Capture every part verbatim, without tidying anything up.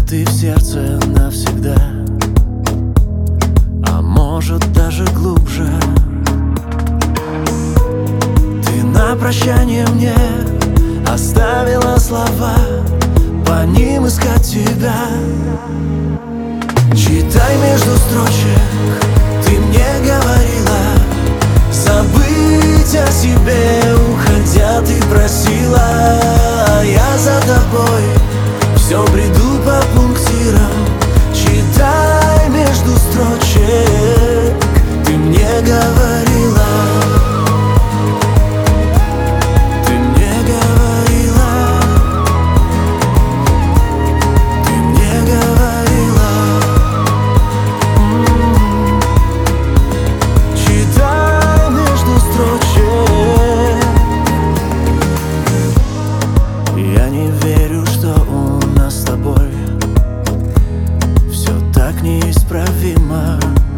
ты в сердце навсегда, а может даже глубже. Ты на прощание мне оставила слова, по ним искать тебя. Читай между строчек, ты мне говорила забыть о себе, уходя ты просила. А я за тобой все бреду по пунктирам. Читай между строчек, ты мне говорила, ты мне говорила, ты мне говорила. М-м-м. Читай между строчек. Я не верю, что у нас с тобой все так неисправимо.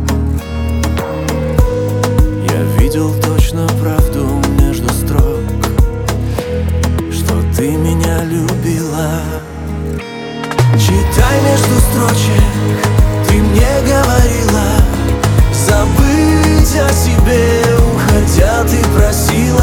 Я видел точно правду между строк, что ты меня любила. Читай между строчек, ты мне говорила забыть о себе, уходя ты просила.